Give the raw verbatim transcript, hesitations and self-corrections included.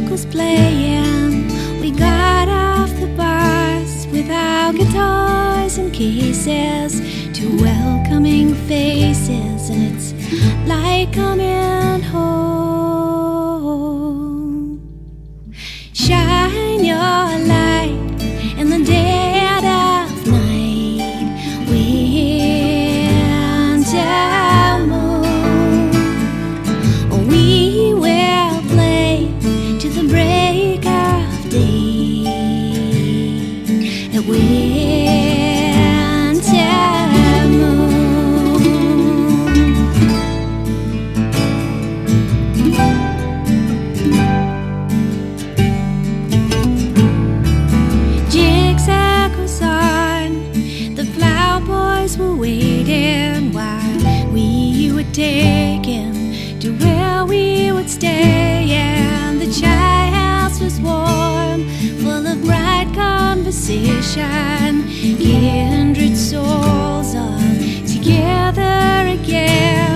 was playing. We got off the bus with our guitars and cases, two welcoming faces, and it's like coming home. Shine your light in the dead of night, winter moon. We will play to the break of day at winter moon. Jigsaw goes on, the plowboys were waiting while we were taken to where we would stay, and the chai house was warm, full of bright conversation. Kindred souls all together again.